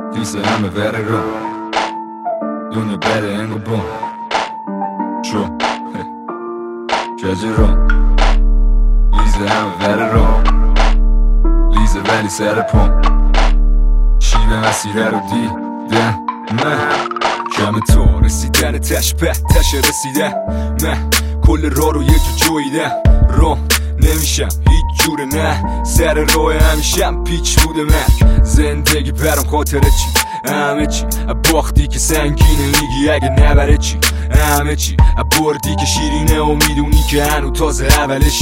Dice همه بره رو دنیا بره انگو بوم شو جاجه رو لیزه همه بره رو لیزه ولی سر پوم شیبه مسیره رو دیدم من کم تو رسیدن تش به تش رسیده من کل راه رو یه جو جویدم رو نمیشم هیچ جوره نه سر راه همیشم پیچ بوده من زندگی برام خاطره چی همه چی باختی که سنگینه میگی اگه نبره چی همه چی بردی که شیرینه و میدونی که هنو تازه اولشی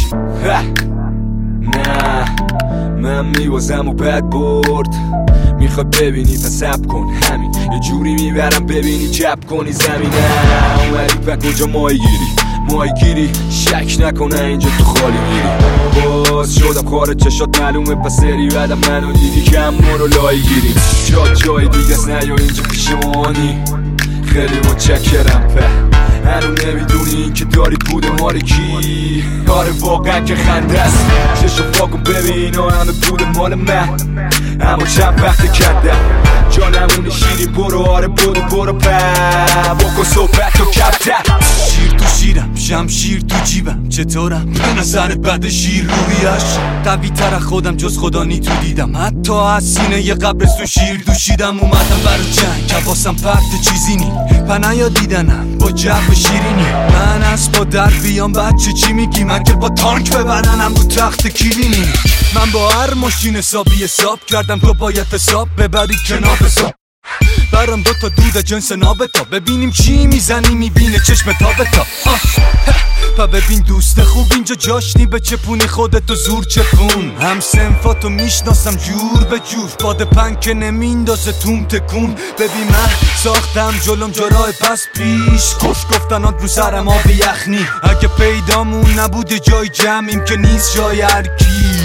نه من میوازم و بد برد میخوای ببینی پس سب کن همین یه جوری میبرم ببینی چپ کنی زمینه اومدی و کجا ماهی گیری شک نکنه اینجا تو خالی میری باز شدم خارج چشات معلومه پس سری بعدم منو دیدی کم مرو لای گیری جای دیگه است نه یا اینجا پیشمانی خیلی متشکرم هنو نمیدونی این که داری بوده مال کی آره واقعا که خنده است چشو پاکن ببین همه بوده مال من اما چند وقت کردم جانمون شیرین برو آره برو بکن صحبت و کبتر شیر تو شیرم شمشیر تو جیبم چطورم به نظرت بد شیر رویش قوی تر خودم جز خدا نی تو دیدم حتی از سینه یه قبرستون شیر دوشیدم اومدم برا جنگ حواسم پرت چیزی نی پنایا دیدنم با جو شیرینی من از با در بیام بچه چی میگی من که با تانک ببرنم رو تخت کلینی من با هر ماشین حساب کردم تو باید حساب ببری کنار حساب برام دوتا دود جنس نابتا ببینیم چی میزنی میبینه چشم تابتا پا ببین دوست خوب اینجا جاشنی به چپونی خودتو زور چپون هم سنفاتو میشناسم جور به جور باد پنکه نمیندازه توم تکون ببین من ساختم جلوم جرای پس پیش کش گفتنات رو سرم آب یخنی اگه پیدامون نبوده جای جمعیم که نیست جای هرکی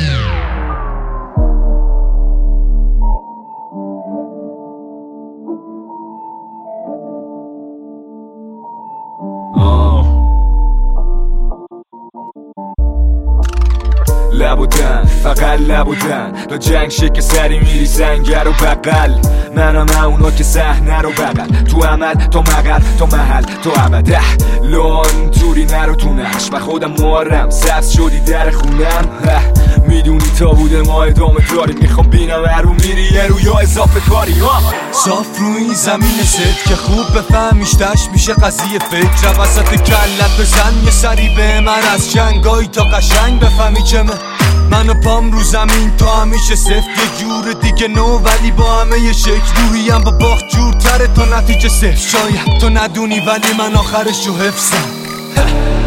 لبودن فقط لبودن تا جنگ شکل سری میری سنگر و بقل منم اونا که صحنه رو بقل تو عمل تو مقل تو محل تو ابده لان توری نرو تو نقش و خودم مارم سبز شدی در خونم میدونی تا بوده ما ادامه داریم میخوام بینم هرو میری یه رو یا اضافه کاری صاف رو این زمین ست که خوب بفهمیش تش میشه قضیه فکر وسط کلت بزن یه سری به من از جنگایی تا قشنگ بفهمی چه منو پام رو زمین تا همیشه سفت یه جور دیگه نو ولی با همه یه شکل روحیم با باخت جورتره تا نتیجه صفر شاید تو ندونی ولی من آخرش رو حفظم